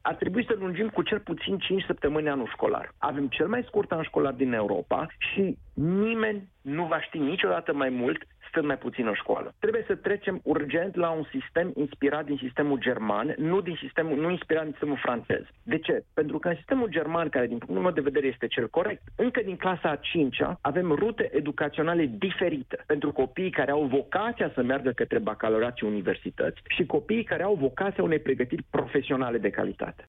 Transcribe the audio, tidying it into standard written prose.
ar trebui să lungim cu cel puțin 5 săptămâni anul școlar. Avem cel mai scurt an școlar din Europa și nimeni nu va ști niciodată mai mult stând mai puțin în școală. Trebuie să trecem urgent la un sistem inspirat din sistemul german, nu inspirat din sistemul francez. De ce? Pentru că în sistemul german, care din punctul meu de vedere este cel corect, încă din clasa a 5-a avem rute educaționale diferite pentru copiii care au vocația să meargă către bacalaureat și universități și copiii care au vocația unei pregătiri profesionale de calitate.